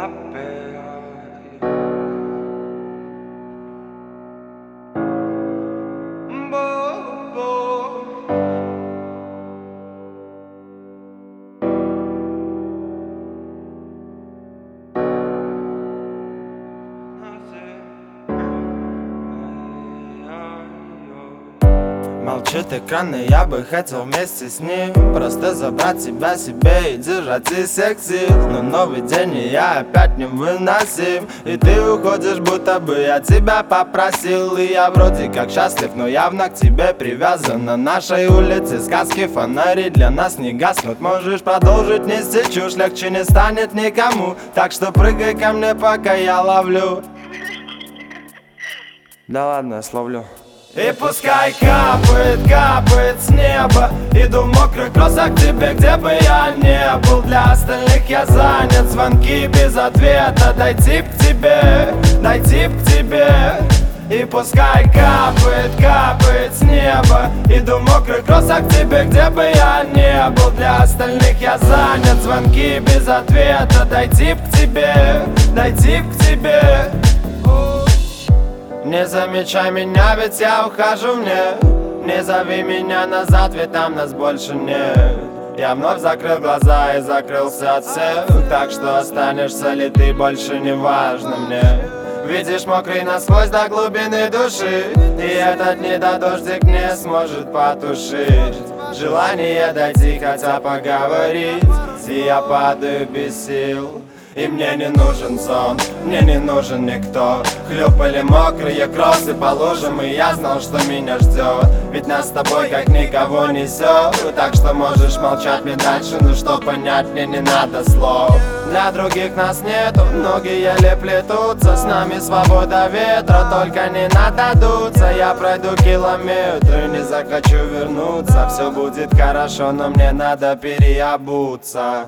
Молчит экран, и я бы хотел вместе с ним просто забрать тебя себе и держать из всех сил. Но новый день, и я опять невыносим, и ты уходишь, будто бы я тебя попросил. И я вроде как счастлив, но явно к тебе привязан. На нашей улице сказки, фонари для нас не гаснут. Можешь продолжить нести чушь, легче не станет никому. Так что прыгай ко мне, пока я ловлю. Да ладно, я словлю. И пускай капает, капает с неба, иду в мокрых кроссах к тебе, где бы я не был. Для остальных я занят, звонки без ответа. Дойти к тебе, дойти к тебе. И пускай капает, капает с неба, иду в мокрых кроссах к тебе, где бы я не был. Для остальных я занят, звонки без ответа. Дойти к тебе, дойти к тебе. Не замечай меня, ведь я ухожу мне. Не зови меня назад, ведь там нас больше нет. Я вновь закрыл глаза и закрылся от всех. Так что останешься ли ты, больше не важно мне. Видишь, мокрый насквозь до глубины души, и этот недодождик не сможет потушить желание дойти, хотя поговорить. И я падаю без сил, и мне не нужен сон, мне не нужен никто. Хлюпали мокрые кроссы по лужам, и я знал, что меня ждет. Ведь нас с тобой как никого несет. Так что можешь молчать мне дальше, но что понять мне не надо слов. Для других нас нету, ноги еле плетутся. С нами свобода ветра, только не надо дуться. Я пройду километры, не захочу вернуться. Все будет хорошо, но мне надо переобуться.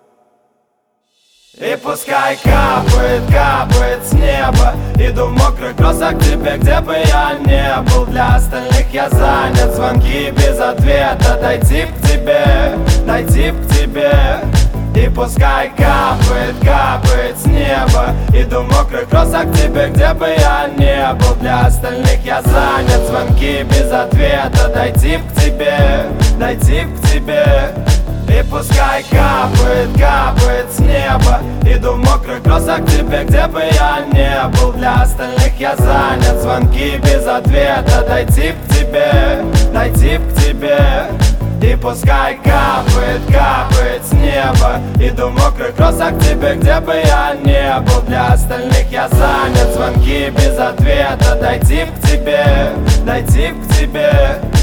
И пускай капает, капает с неба, иду в мокрых кроссах к тебе, где бы я не был. Для остальных я занят, звонки без ответа. Дойти к тебе, дойти к тебе. И пускай капает, капает с неба, иду в мокрых кроссах к тебе, где бы я не был. Для остальных я занят, звонки без ответа. Дойти к тебе, дойти к тебе. И пускай капает, капает с неба, иду в мокрых кроссах к тебе, где бы я не был. Для остальных я занят, звонки без ответа. Дойти к тебе, дойти к тебе. И пускай капает, капает с неба, иду в мокрых кроссах к тебе, где бы я не был. Для остальных я занят, звонки без ответа. Дойти к тебе, дойти к тебе.